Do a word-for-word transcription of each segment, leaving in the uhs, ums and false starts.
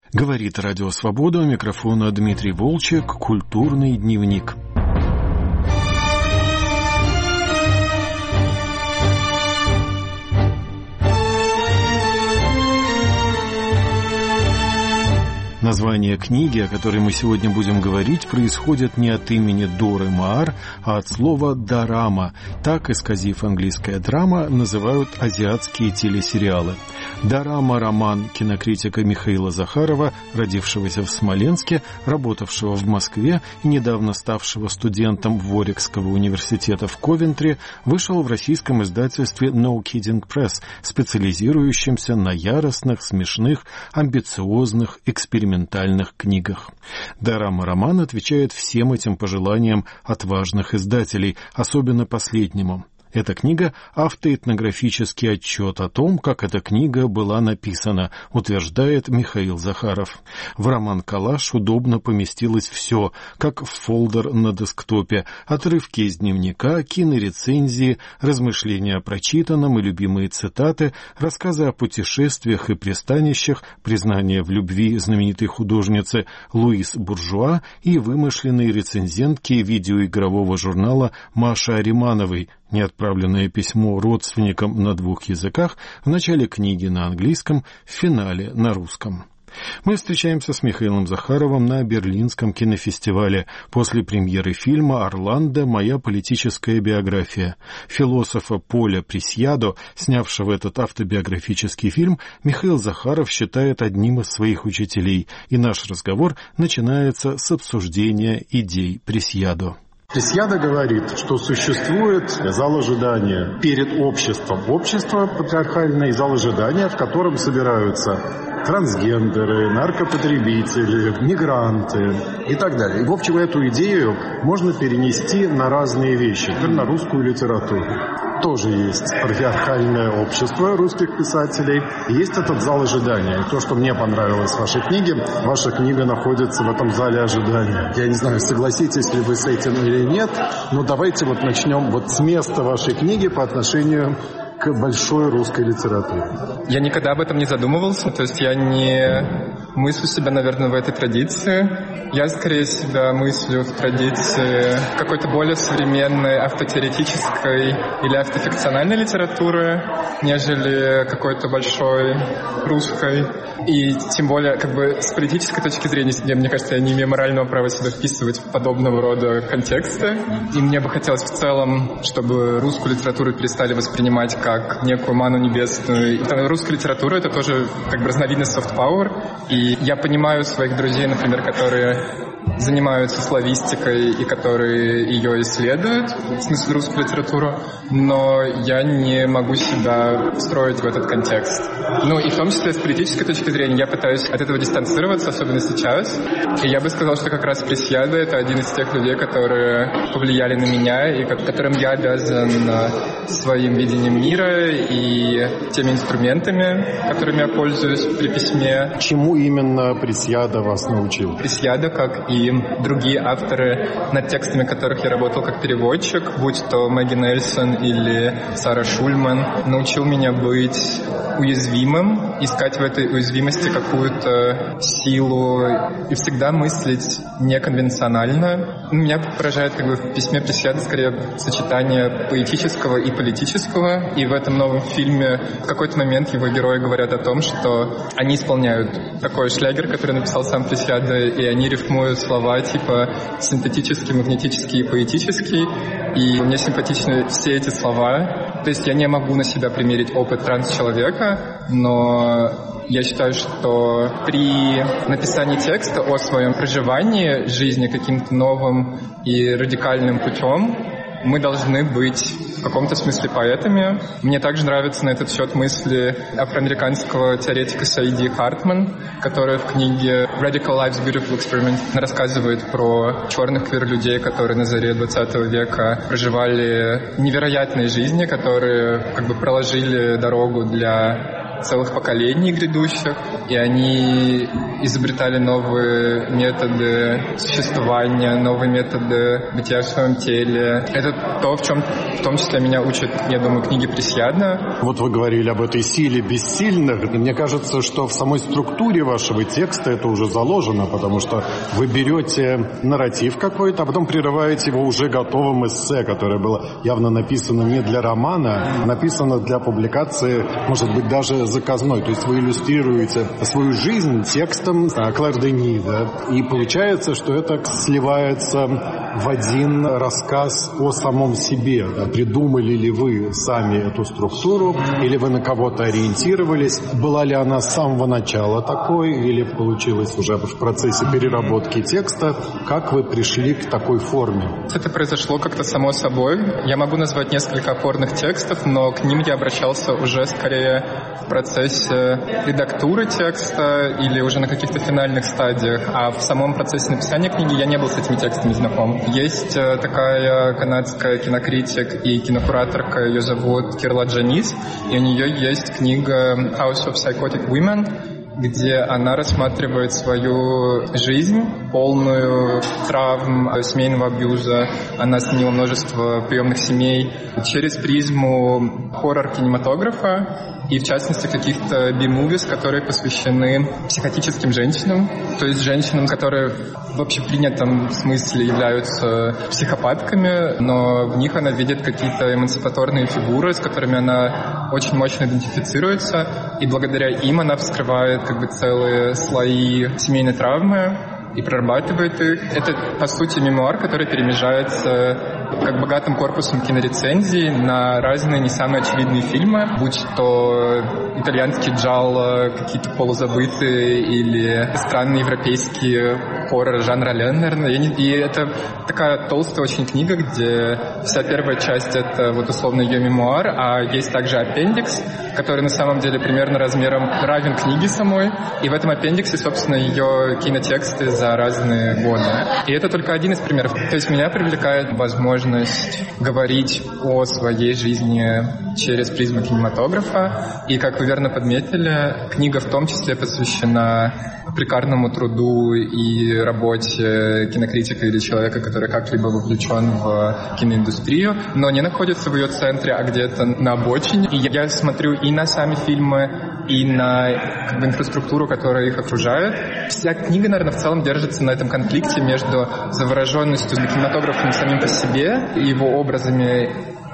Говорит Радио Свобода, у микрофона Дмитрий Волчек, «Культурный дневник». Название книги, о которой мы сегодня будем говорить, происходит не от имени Доры Маар, а от слова «дорама». Так, исказив английское «драма», называют азиатские телесериалы. «Дорама» — роман кинокритика Михаила Захарова, родившегося в Смоленске, работавшего в Москве и недавно ставшего студентом Ворикского университета в Ковентри, вышел в российском издательстве No Kidding Press, специализирующемся на яростных, смешных, амбициозных, экспериментальных книгах. Дорама-роман отвечает всем этим пожеланиям отважных издателей, особенно последнему. Эта книга — автоэтнографический отчет о том, как эта книга была написана, утверждает Михаил Захаров. В роман-коллаж удобно поместилось все, как в фолдер на десктопе: отрывки из дневника, кинорецензии, размышления о прочитанном и любимые цитаты, рассказы о путешествиях и пристанищах, признания в любви знаменитой художницы Луис Буржуа и вымышленной рецензентки видеоигрового журнала Маши Аримановой, неотправленное письмо родственникам на двух языках, в начале книги на английском, в финале на русском. Мы встречаемся с Михаилом Захаровым на Берлинском кинофестивале после премьеры фильма «Орландо. Моя политическая биография». Философа Поля Пресьядо, снявшего этот автобиографический фильм, Михаил Захаров считает одним из своих учителей, и наш разговор начинается с обсуждения идей Пресьядо. Пресьядо говорит, что существует зал ожидания перед обществом. Общество патриархальное и зал ожидания, в котором собираются трансгендеры, наркопотребители, мигранты и так далее. И, в общем, эту идею можно перенести на разные вещи, например, на русскую литературу. Тоже есть патриархальное общество русских писателей, и есть этот зал ожидания. И то, что мне понравилось в вашей книге, ваша книга находится в этом зале ожидания. Я не знаю, согласитесь ли вы с этим или нет, но давайте вот начнем вот с места вашей книги по отношению к большой русской литературе. Я никогда об этом не задумывался, то есть я не мыслю себя, наверное, в этой традиции. Я скорее себя мыслю в традиции какой-то более современной автотеоретической или автофикциональной литературы, нежели какой-то большой русской. И тем более, как бы с политической точки зрения, мне кажется, я не имею морального права себя вписывать в подобного рода контексты. И мне бы хотелось в целом, чтобы русскую литературу перестали воспринимать как некую ману небесную. И русская литература — это тоже как бы разновидность soft power. И я понимаю своих друзей, например, которые занимаются славистикой и которые ее исследуют, в смысле русскую литературу, но я не могу себя встроить в этот контекст. Ну и в том числе с политической точки зрения я пытаюсь от этого дистанцироваться, особенно сейчас. И я бы сказал, что как раз Пресьядо — это один из тех людей, которые повлияли на меня и которым я обязан своим видением мира и теми инструментами, которыми я пользуюсь при письме. Чему именно Пресьядо вас научил? Пресьядо, как и другие авторы, над текстами которых я работал как переводчик, будь то Мэгги Нельсон или Сара Шульман, научил меня быть уязвимым, искать в этой уязвимости какую-то силу и всегда мыслить неконвенционально. Меня поражает как бы в письме Пресьядо скорее сочетание поэтического и политического, и в этом новом фильме в какой-то момент его герои говорят о том, что они исполняют такой шлягер, который написал сам Пресьядо, и они рифмуют слова типа синтетический, магнетический и поэтический, и мне симпатичны все эти слова. То есть я не могу на себя примерить опыт транс-человека, но я считаю, что при написании текста о своем проживании жизни каким-то новым и радикальным путем мы должны быть в каком-то смысле поэтами. Мне также нравятся на этот счет мысли афроамериканского теоретика Саиди Хартман, которая в книге Radical Life's Beautiful Experiment рассказывает про черных квир-людей, которые на заре двадцатого века проживали невероятные жизни, которые как бы проложили дорогу для целых поколений грядущих, и они изобретали новые методы существования, новые методы бытия в своем теле. Это то, в чем в том числе меня учат, я думаю, книги Пресьядна. Вот вы говорили об этой силе бессильных, и мне кажется, что в самой структуре вашего текста это уже заложено, потому что вы берете нарратив какой-то, а потом прерываете его уже готовым эссе, которое было явно написано не для романа, а написано для публикации, может быть, даже заказной. То есть вы иллюстрируете свою жизнь текстом Клэр Дени, да, и получается, что это сливается в один рассказ о самом себе. Да. Придумали ли вы сами эту структуру, или вы на кого-то ориентировались? Была ли она с самого начала такой, или получилось уже в процессе переработки текста? Как вы пришли к такой форме? Это произошло как-то само собой. Я могу назвать несколько опорных текстов, но к ним я обращался уже скорее в процессе редактуры текста или уже на каких-то финальных стадиях, а в самом процессе написания книги я не был с этими текстами знаком. Есть такая канадская кинокритик и кинокураторка, ее зовут Кирла Джанис, и у нее есть книга «House of Psychotic Women», где она рассматривает свою жизнь, полную травм, семейного абьюза. Она сменила множество приемных семей через призму хоррор-кинематографа и, в частности, каких-то би-мувис, которые посвящены психотическим женщинам, то есть женщинам, которые в общепринятом смысле являются психопатками, но в них она видит какие-то эмансипаторные фигуры, с которыми она очень мощно идентифицируется, и благодаря им она вскрывает как бы целые слои семейной травмы и прорабатывает их. Это, по сути, мемуар, который перемежается как богатым корпусом кинорецензий на разные не самые очевидные фильмы, будь то итальянские джалло, какие-то полузабытые или странные европейские хорроры жанра Леннерна. И это такая толстая очень книга, где вся первая часть — это вот условно ее мемуар, а есть также аппендикс, который на самом деле примерно размером равен книге самой. И в этом аппендиксе, собственно, ее кинотексты за разные годы. И это только один из примеров. То есть меня привлекает возможность говорить о своей жизни через призму кинематографа. И, как вы верно подметили, книга в том числе посвящена прекарному труду и работе кинокритика или человека, который как-либо вовлечен в киноиндустрию, но не находится в ее центре, а где-то на обочине. И я смотрю и на сами фильмы, и на как бы инфраструктуру, которая их окружает. Вся книга, наверное, в целом держится на этом конфликте между завороженностью кинематографом самим по себе, его образами,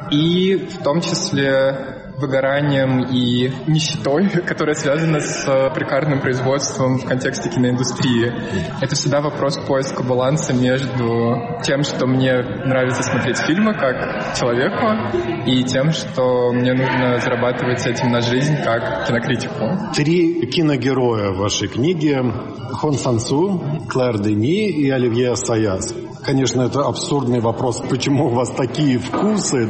и в том числе выгоранием и нищетой, которая связана с прекарным производством в контексте киноиндустрии. Это всегда вопрос поиска баланса между тем, что мне нравится смотреть фильмы как человеку, и тем, что мне нужно зарабатывать этим на жизнь как кинокритику. Три киногероя в вашей книге — Хон Сан-су, Клэр Дени и Оливье Ассаяс. Конечно, это абсурдный вопрос, почему у вас такие вкусы,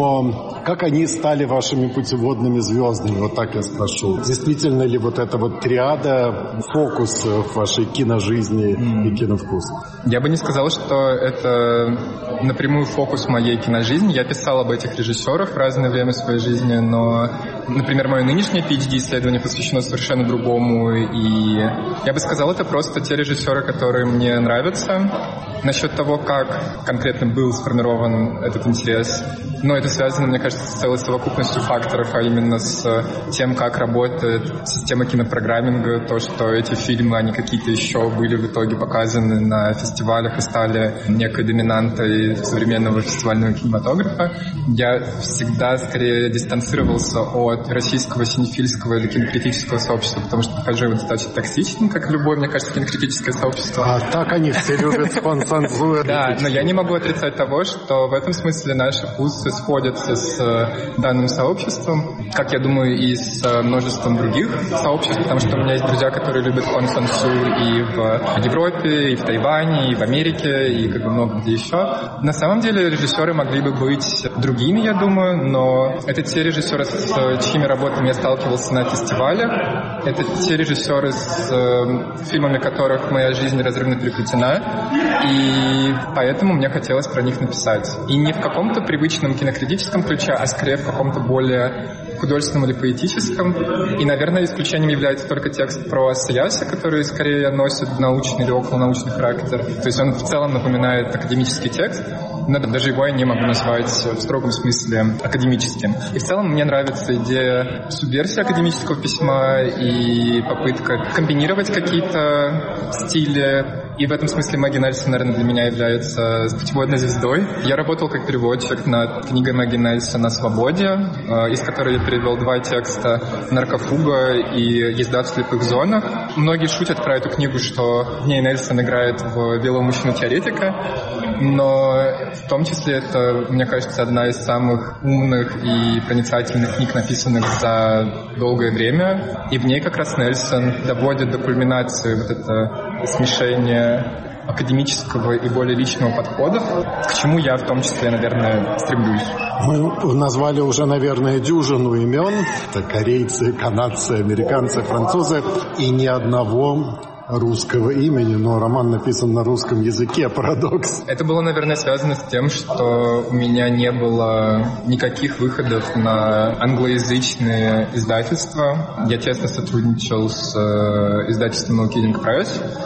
но как они стали вашими путеводными звездами, вот так я спрошу. Действительно ли вот эта вот триада фокус в вашей киножизни mm. и киновкусе? Я бы не сказал, что это напрямую фокус моей киножизни. Я писал об этих режиссерах в разное время своей жизни, но, например, мое нынешнее пи эйч ди-исследование посвящено совершенно другому, и я бы сказал, это просто те режиссеры, которые мне нравятся. Насчет того, как конкретно был сформирован этот интерес, но это связано, мне кажется, с целой совокупностью факторов, а именно с тем, как работает система кинопрограмминга, то, что эти фильмы, они какие-то еще были в итоге показаны на фестивалях и стали некой доминантой современного фестивального кинематографа. Я всегда скорее дистанцировался от российского синефильского или кинокритического сообщества, потому что нахожу его достаточно токсичным, как любое, мне кажется, кинокритическое сообщество. А так они все любят спонсорзуют. Да, но я не могу отрицать того, что в этом смысле наши вкусы сходятся с данным сообществом, как я думаю, и с множеством других сообществ, потому что у меня есть друзья, которые любят Хон Сан-су и в Европе, и в Тайване, и в Америке, и как бы много где еще. На самом деле режиссеры могли бы быть другими, я думаю, но это те режиссеры, с чьими работами я сталкивался на фестивалях, это те режиссеры, с фильмами которых моя жизнь разрывно переплетена, и поэтому мне хотелось про них написать. И не в каком-то привычном кинокритическом ключе, а скорее в каком-то более художественном или поэтическом. И, наверное, исключением является только текст про Саяса, который скорее носит научный или околонаучный характер. То есть он в целом напоминает академический текст, но даже его я не могу назвать в строгом смысле академическим. И в целом мне нравится идея субверсии академического письма и попытка комбинировать какие-то стили. И в этом смысле Мэгги Нельсон, наверное, для меня является путеводной звездой. Я работал как переводчик над книгой Мэгги Нельсон «О свободе», из которой я перевел два текста «Наркофуга» и «Езда в слепых зонах». Многие шутят про эту книгу, что в ней Нельсон играет в белого мужчину-теоретика, но в том числе это, мне кажется, одна из самых умных и проницательных книг, написанных за долгое время. И в ней как раз Нельсон доводит до кульминации вот это смешение академического и более личного подходов, к чему я в том числе, наверное, стремлюсь. Мы назвали уже, наверное, дюжину имен. Это корейцы, канадцы, американцы, французы. И ни одного русского имени, но роман написан на русском языке, парадокс. Это было, наверное, связано с тем, что у меня не было никаких выходов на англоязычные издательства. Я тесно сотрудничал с издательством No Kidding Press,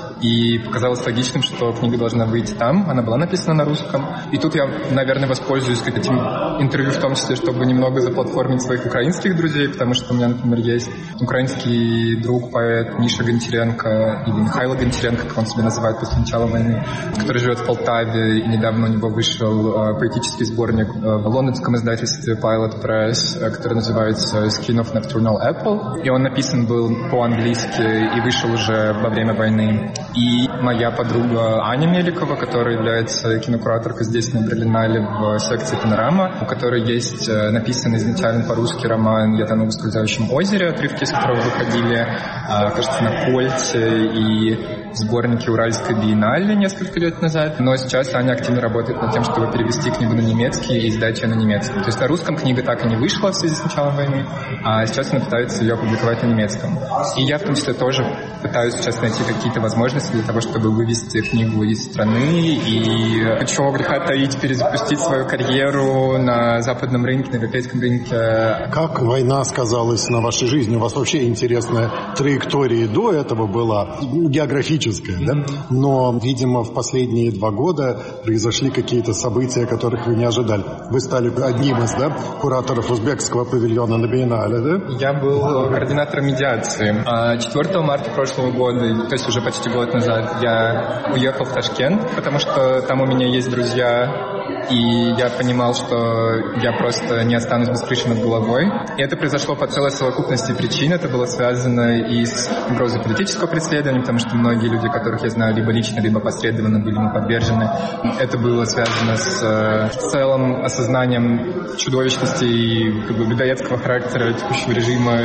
и показалось логичным, что книга должна выйти там. Она была написана на русском. И тут я, наверное, воспользуюсь этим интервью в том числе, чтобы немного заплатформить своих украинских друзей, потому что у меня, например, есть украинский друг, поэт Миша Гончаренко, или Михаил Гончаренко, как он себя называет после начала войны, который живет в Полтаве, и недавно у него вышел поэтический сборник в лондонском издательстве Pilot Press, который называется Skin of Nocturnal Apple. И он написан был по-английски и вышел уже во время войны. И моя подруга Аня Меликова, которая является кинокураторкой здесь на Берлинале в секции «Панорама», у которой есть написанный изначально по-русски роман «Я тону в ускользающем озере», отрывки из которого выходили, кажется, на Кольце и в сборнике Уральской биеннале несколько лет назад. Но сейчас Аня активно работает над тем, чтобы перевести книгу на немецкий и издать ее на немецком. То есть на русском книга так и не вышла в связи с началом войны, а сейчас она пытается ее опубликовать на немецком. И я в том числе тоже пытаюсь сейчас найти какие-то возможности для того, чтобы вывести книгу из страны, и хочу греха таить, перезапустить свою карьеру на западном рынке, на европейском рынке. Как война сказалась на вашей жизни? У вас вообще интересная траектория до этого была, географическая, да? Но, видимо, в последние два года произошли какие-то события, которых вы не ожидали. Вы стали одним из, да, кураторов узбекского павильона на биеннале, да? Я был координатором медиации. четвёртого марта прошлого года, то есть уже почти год назад, я уехал в Ташкент, потому что там у меня есть друзья, и я понимал, что я просто не останусь без крыши над головой. И это произошло по целой совокупности причин. Это было связано и с угрозой политического преследования, потому что многие люди, которых я знаю либо лично, либо посредственно, были ему подвержены. Это было связано с в целом осознанием чудовищности и как бы людоедского характера текущего режима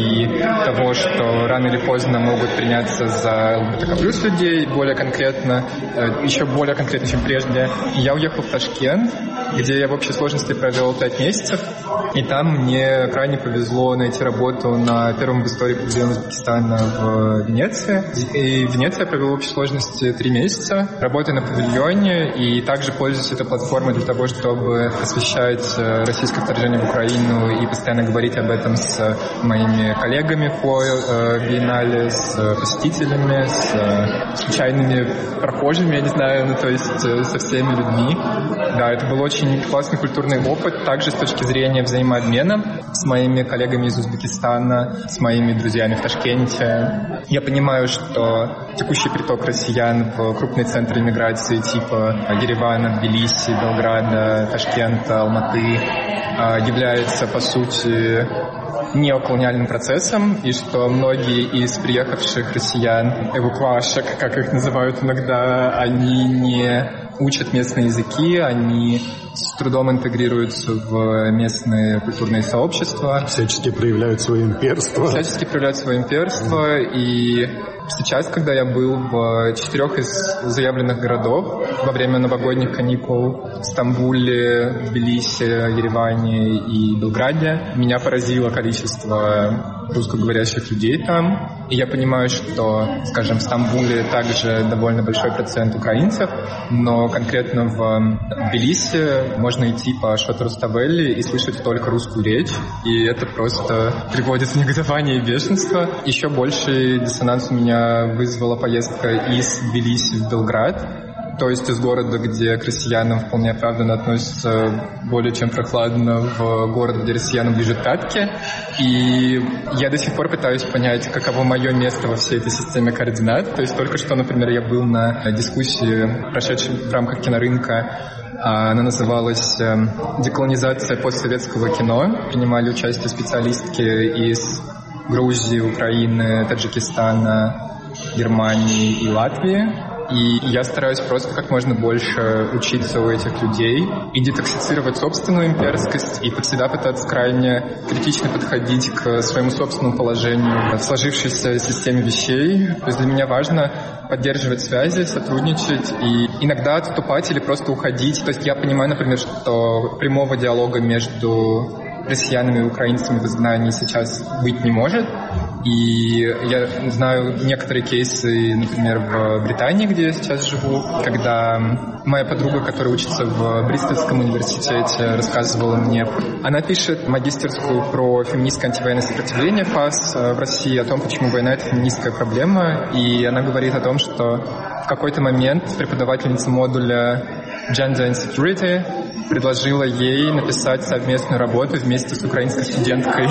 и того, что рано или поздно могут приняться за ЛГБТК плюс людей, более конкретно, еще более конкретно, чем прежде. И я уехал в Ташкент, где я в общей сложности провел пять месяцев, и там мне крайне повезло найти работу на первом в истории павильоне Узбекистана в Венеции. И в Венеции я провел в общей сложности три месяца, работая на павильоне, и также пользуюсь этой платформой для того, чтобы освещать российское вторжение в Украину и постоянно говорить об этом с моими коллегами по биеннале, с посетителями, с случайными прохожими, я не знаю, ну то есть со всеми людьми. Да, это был очень классный культурный опыт, также с точки зрения взаимообмена с моими коллегами из Узбекистана, с моими друзьями в Ташкенте. Я понимаю, что текущий приток россиян в крупные центры иммиграции типа Еревана, Тбилиси, Белграда, Ташкента, Алматы является, по сути, неоколониальным процессом, и что многие из приехавших россиян, эвакуашек, как их называют иногда, они не учат местные языки, они с трудом интегрируются в местные культурные сообщества. Всячески проявляют свое имперство. Всячески проявляют свое имперство, и сейчас, когда я был в четырех из заявленных городов во время новогодних каникул в Стамбуле, Тбилиси, Ереване и Белграде, меня поразило количество русскоговорящих людей там. И я понимаю, что, скажем, в Стамбуле также довольно большой процент украинцев, но конкретно в Тбилиси можно идти по Шот Руставели и слышать только русскую речь, и это просто приводит в негодование и бешенство. Еще больший диссонанс у меня вызвала поездка из Тбилиси в Белград, то есть из города, где к россиянам вполне оправданно относятся более чем прохладно, в город, где россиянам ближе к пятке. И я до сих пор пытаюсь понять, каково мое место во всей этой системе координат. То есть только что, например, я был на дискуссии, прошедшей в рамках кинорынка. Она называлась «Деколонизация постсоветского кино». Принимали участие специалистки из Грузии, Украины, Таджикистана, Германии и Латвии. И я стараюсь просто как можно больше учиться у этих людей и детоксицировать собственную имперскость, и всегда пытаться крайне критично подходить к своему собственному положению в сложившейся системе вещей. То есть для меня важно поддерживать связи, сотрудничать и иногда отступать или просто уходить. То есть я понимаю, например, что прямого диалога между россиянами и украинцами в изгнании сейчас быть не может. И я знаю некоторые кейсы, например, в Британии, где я сейчас живу, когда моя подруга, которая учится в Бристольском университете, рассказывала мне, она пишет магистерскую про феминистское антивоенное сопротивление ФАС в России, о том, почему война — это феминистская проблема, и она говорит о том, что в какой-то момент преподавательница модуля Gender and Security предложила ей написать совместную работу вместе с украинской студенткой,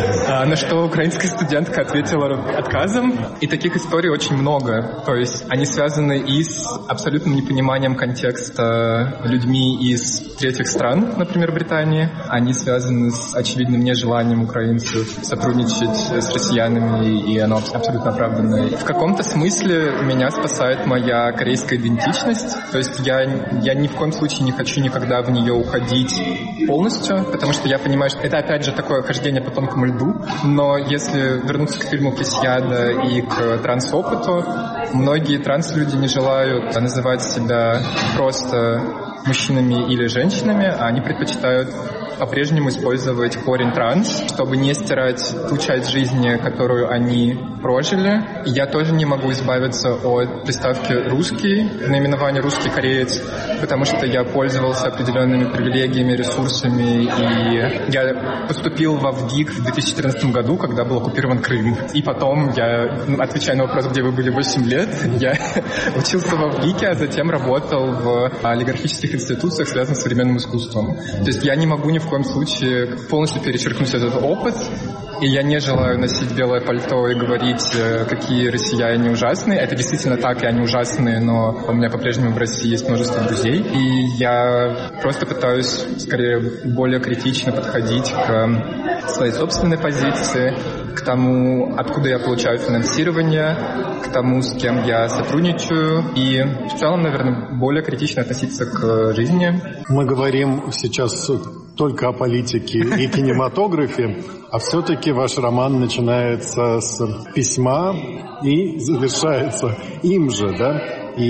на что украинская студентка ответила отказом. И таких историй очень много. То есть они связаны и с абсолютным непониманием контекста людьми из третьих стран, например, Британии. Они связаны с очевидным нежеланием украинцев сотрудничать с россиянами, и оно абсолютно оправданное. В каком-то смысле меня спасает моя корейская идентичность. То есть я, я ни в коем случае не хочу никогда в нее уходить полностью, потому что я понимаю, что это опять же такое хождение по тонкому льду, но если вернуться к фильму Кисьяда и к трансопыту, многие транслюди не желают называть себя просто мужчинами или женщинами, а они предпочитают по-прежнему использовать корень транс, чтобы не стирать ту часть жизни, которую они прожили. Я тоже не могу избавиться от приставки «русский», наименования «русский кореец», потому что я пользовался определенными привилегиями, ресурсами, и я поступил во ВГИК в две тысячи четырнадцатом году, когда был оккупирован Крым. И потом я, отвечая на вопрос, где вы были восемь лет, я учился во ВГИКе, а затем работал в олигархических институциях, связанных с современным искусством. То есть я не могу ни в коем случае полностью перечеркнуть этот опыт, и я не желаю носить белое пальто и говорить, какие россияне ужасные. Это действительно так, и они ужасные, но у меня по-прежнему в России есть множество друзей, и я просто пытаюсь скорее более критично подходить к своей собственной позиции, к тому, откуда я получаю финансирование, к тому, с кем я сотрудничаю, и в целом, наверное, более критично относиться к жизни. Мы говорим сейчас только о политике и кинематографе, а все-таки ваш роман начинается с письма и завершается им же, да?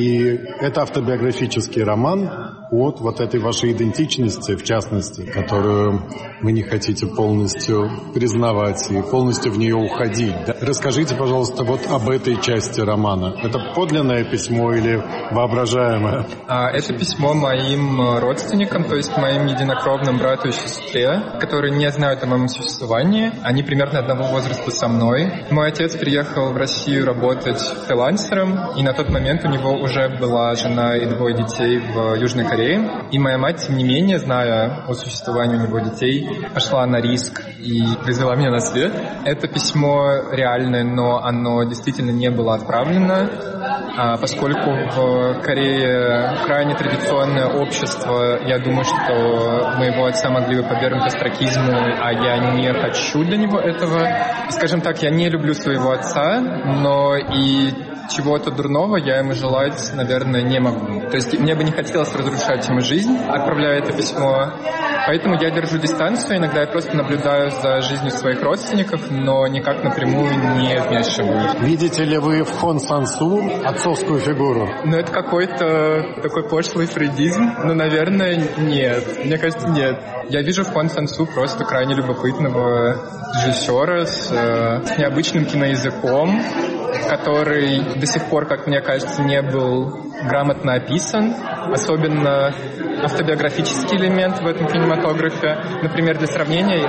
И это автобиографический роман от вот этой вашей идентичности, в частности, которую вы не хотите полностью признавать и полностью в нее уходить. Да? Расскажите, пожалуйста, вот об этой части романа. Это подлинное письмо или воображаемое? Это письмо моим родственникам, то есть моим единокровным брату и сестре, которые не знают о моем существовании. Они примерно одного возраста со мной. Мой отец приехал в Россию работать фрилансером, и на тот момент у него уже была жена и двое детей в Южной Корее. И моя мать, тем не менее, зная о существовании у него детей, пошла на риск и произвела меня на свет. Это письмо реальное, но оно действительно не было отправлено, поскольку в Корее крайне традиционное общество. Я думаю, что моего отца могли бы подвергнуть остракизму, а я не хочу для него этого. И, скажем так, я не люблю своего отца, но и чего-то дурного я ему желать, наверное, не могу. То есть мне бы не хотелось разрушать ему жизнь, отправляя это письмо. Поэтому я держу дистанцию, иногда я просто наблюдаю за жизнью своих родственников, но никак напрямую не вмешиваюсь. Видите ли вы в Хон Сан Су отцовскую фигуру? Ну, это какой-то такой пошлый фрейдизм. Ну, наверное, нет. Мне кажется, нет. Я вижу в Хон Сан Су просто крайне любопытного режиссера с, с необычным киноязыком, который до сих пор, как мне кажется, не был грамотно описан. Особенно автобиографический элемент в этом кинематографе. Например, для сравнения,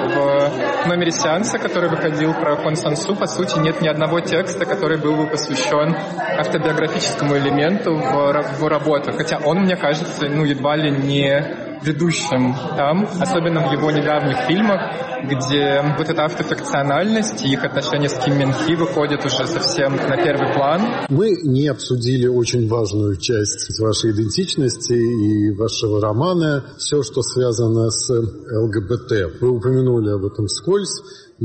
в номере сеанса, который выходил про Хон Сан Су, по сути, нет ни одного текста, который был бы посвящен автобиографическому элементу в, в работах. Хотя он, мне кажется, ну, едва ли не ведущим там, особенно в его недавних фильмах, где вот эта автофикциональность и их отношения с Ким Мин Хи выходят уже совсем на первый план. Мы не обсудили очень важную часть вашей идентичности и вашего романа, все, что связано с ЛГБТ. Вы упомянули об этом вскользь,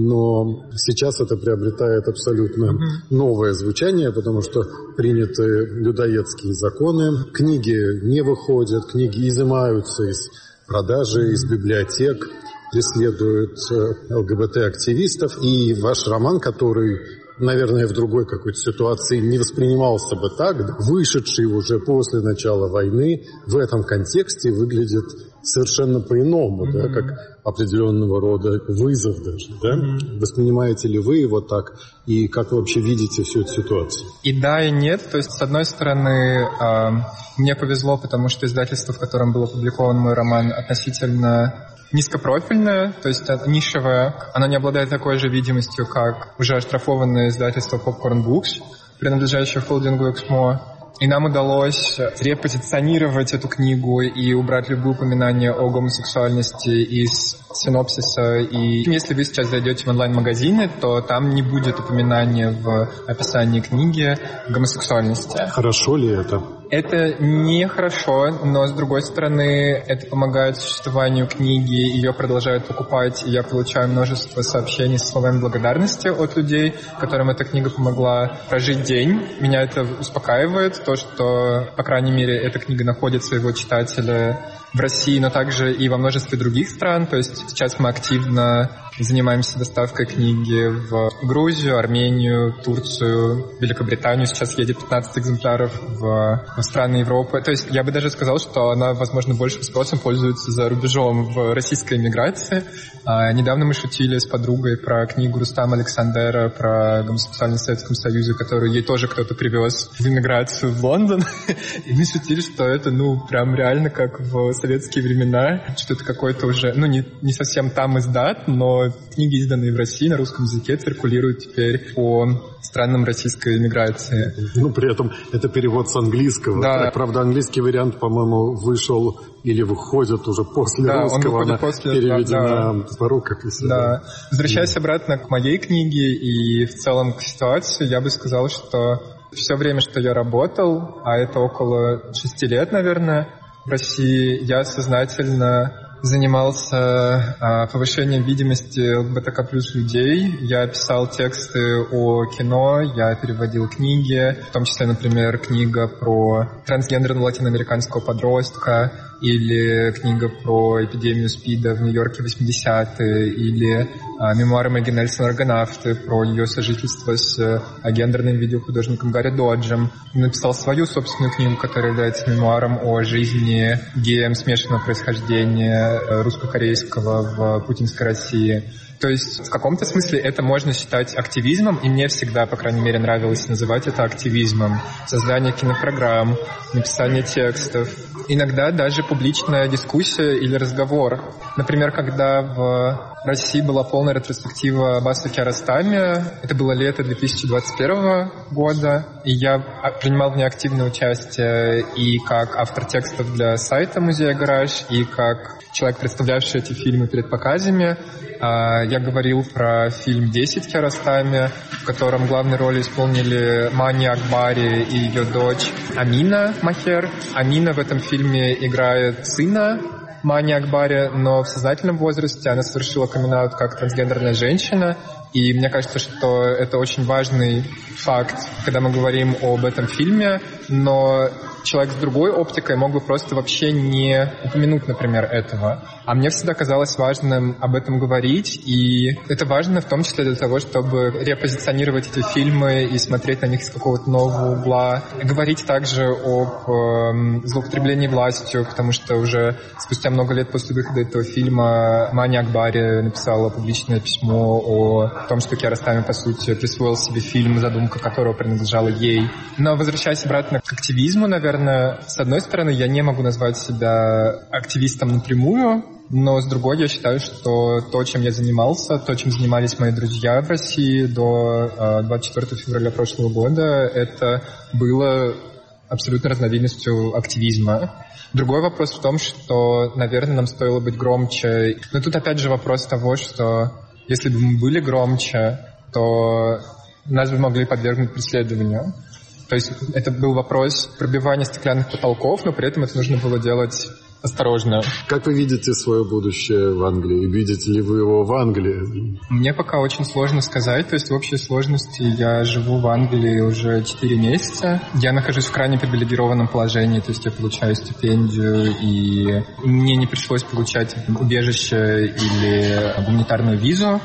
но сейчас это приобретает абсолютно mm-hmm. новое звучание, потому что приняты людоедские законы, книги не выходят, книги изымаются из продажи, из библиотек, преследуют ЛГБТ-активистов, и ваш роман, который, наверное, в другой какой-то ситуации не воспринимался бы так, вышедший уже после начала войны, в этом контексте выглядит совершенно по-иному, mm-hmm. да, как определенного рода вызов даже. Да? Mm-hmm. Воспринимаете ли вы его так, и как вы вообще видите всю эту ситуацию? И да, и нет. То есть, с одной стороны, э, мне повезло, потому что издательство, в котором был опубликован мой роман, относительно низкопрофильное, то есть нишевое. Оно не обладает такой же видимостью, как уже оштрафованное издательство Popcorn Books, принадлежащее холдингу Эксмо. И нам удалось репозиционировать эту книгу и убрать любые упоминания о гомосексуальности из синопсиса. И если вы сейчас зайдете в онлайн-магазины, то там не будет упоминания в описании книги гомосексуальности. Хорошо ли это? Это нехорошо, но, с другой стороны, это помогает существованию книги, ее продолжают покупать, и я получаю множество сообщений с словами благодарности от людей, которым эта книга помогла прожить день. Меня это успокаивает, то, что, по крайней мере, эта книга находит своего читателя в России, но также и во множестве других стран. То есть сейчас мы активно занимаемся доставкой книги в Грузию, Армению, Турцию, Великобританию. Сейчас едет пятнадцать экземпляров в, в страны Европы. То есть я бы даже сказал, что она, возможно, большим спросом пользуется за рубежом в российской эмиграции. А, недавно мы шутили с подругой про книгу Рустама Александера про гомосексуальность в Советском Союзе, которую ей тоже кто-то привез в эмиграцию в Лондон. И мы шутили, что это, ну, прям реально как в советские времена, что это какой-то уже, ну, не, не совсем там издат, но книги, изданные в России на русском языке, циркулируют теперь по странам российской эмиграции. Ну, при этом это перевод с английского. Да. Правда, английский вариант, по-моему, вышел или выходит уже после да, русского. Он выходит после, переведена да, по рукописи. Да. Да. Возвращаясь обратно к моей книге и в целом к ситуации, я бы сказал, что все время, что я работал, а это около шести лет, наверное, в России, я сознательно занимался а, повышением видимости ЛГБТК плюс людей. Я писал тексты о кино, я переводил книги, в том числе, например, книга про трансгендерного латиноамериканского подростка, или книга про эпидемию СПИДа в Нью-Йорке в восьмидесятые, или а, мемуары Мэгги Нельсон «Аргонавты» про ее сожительство с а, гендерным видеохудожником Гарри Доджем. Написал свою собственную книгу, которая является мемуаром о жизни геям смешанного происхождения русско-корейского в путинской России. То есть в каком-то смысле это можно считать активизмом, и мне всегда, по крайней мере, нравилось называть это активизмом. Создание кинопрограмм, написание текстов, иногда даже публичная дискуссия или разговор. Например, когда в России была полная ретроспектива Аббаса Киаростами, это было лето две тысячи двадцать первого года, и я принимал в ней активное участие и как автор текстов для сайта музея «Гараж», и как человек, представлявший эти фильмы перед показами. Я говорил про фильм «десять» Киаростами, в котором главные роли исполнили Мани Акбари и ее дочь Амина Махер. Амина в этом фильме играет сына Мани Акбари, но в сознательном возрасте она совершила камин-аут как трансгендерная женщина. И мне кажется, что это очень важный факт, когда мы говорим об этом фильме, но человек с другой оптикой мог бы просто вообще не упомянуть, например, этого. А мне всегда казалось важным об этом говорить, и это важно в том числе для того, чтобы репозиционировать эти фильмы и смотреть на них с какого-то нового угла. Говорить также об э, злоупотреблении властью, потому что уже спустя много лет после выхода этого фильма Мани Акбари написала публичное письмо о том, что Киаростами, по сути, присвоил себе фильм, задумка которого принадлежала ей. Но возвращаясь обратно к активизму, наверное, с одной стороны, я не могу назвать себя активистом напрямую, но с другой я считаю, что то, чем я занимался, то, чем занимались мои друзья в России до двадцать четвёртого февраля прошлого года, это было абсолютно разновидностью активизма. Другой вопрос в том, что, наверное, нам стоило быть громче. Но тут опять же вопрос того, что если бы мы были громче, то нас бы могли подвергнуть преследованию. То есть это был вопрос пробивания стеклянных потолков, но при этом это нужно было делать осторожно. Как вы видите свое будущее в Англии? Видите ли вы его в Англии? Мне пока очень сложно сказать. То есть в общей сложности я живу в Англии уже четыре месяца. Я нахожусь в крайне привилегированном положении. То есть я получаю стипендию, и мне не пришлось получать убежище или гуманитарную визу.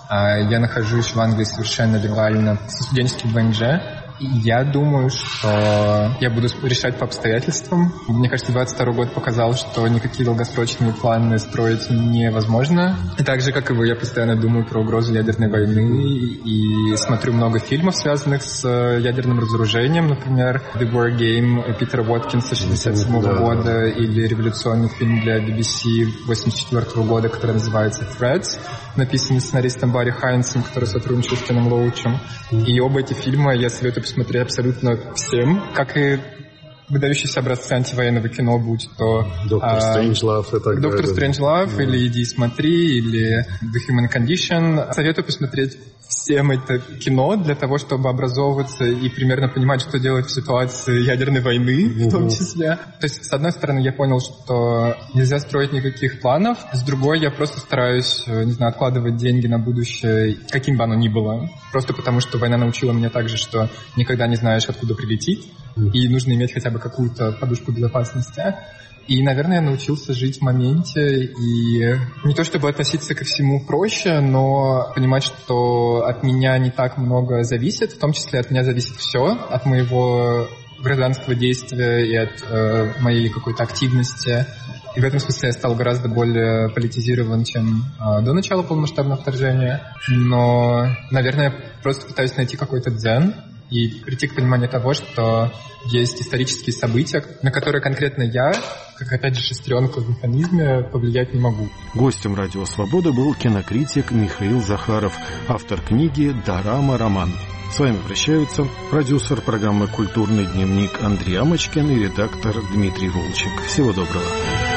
Я нахожусь в Англии совершенно легально со студенческим ВНЖ. Я думаю, что я буду решать по обстоятельствам. Мне кажется, двадцать второй год показал, что никакие долгосрочные планы строить невозможно. И так же, как и вы, я постоянно думаю про угрозу ядерной войны и смотрю много фильмов, связанных с ядерным разоружением. Например, The War Game Питера Уоткинса шестьдесят седьмого да. года или революционный фильм для би би си восемьдесят четвёртого года, который называется Threads, написанный сценаристом Барри Хайнсом, который сотрудничал с Кеном Лоучем. И оба эти фильма я советую посмотреть абсолютно всем, как и выдающиеся образцы антивоенного кино, будь то Доктор Стрэнджлав и так Доктор далее. Стрэнджлав, да. или Иди смотри, или The Human Condition. Советую посмотреть всем это кино для того, чтобы образовываться и примерно понимать, что делать в ситуации ядерной войны, в том числе. То есть, с одной стороны, я понял, что нельзя строить никаких планов, с другой, я просто стараюсь, не знаю, откладывать деньги на будущее, каким бы оно ни было. Просто потому, что война научила меня также, что никогда не знаешь, откуда прилетит, и нужно иметь хотя бы какую-то подушку безопасности. И, наверное, я научился жить в моменте и не то чтобы относиться ко всему проще, но понимать, что от меня не так много зависит, в том числе от меня зависит все, от моего гражданского действия и от э, моей какой-то активности. И в этом смысле я стал гораздо более политизирован, чем э, до начала полномасштабного вторжения. Но, наверное, я просто пытаюсь найти какой-то дзен и прийти к пониманию того, что есть исторические события, на которые конкретно я, как, опять же, шестеренка в механизме, повлиять не могу. Гостем «Радио Свобода» был кинокритик Михаил Захаров, автор книги «Дорама. Роман». С вами прощаются продюсер программы «Культурный дневник» Андрей Амочкин и редактор Дмитрий Волчек. Всего доброго.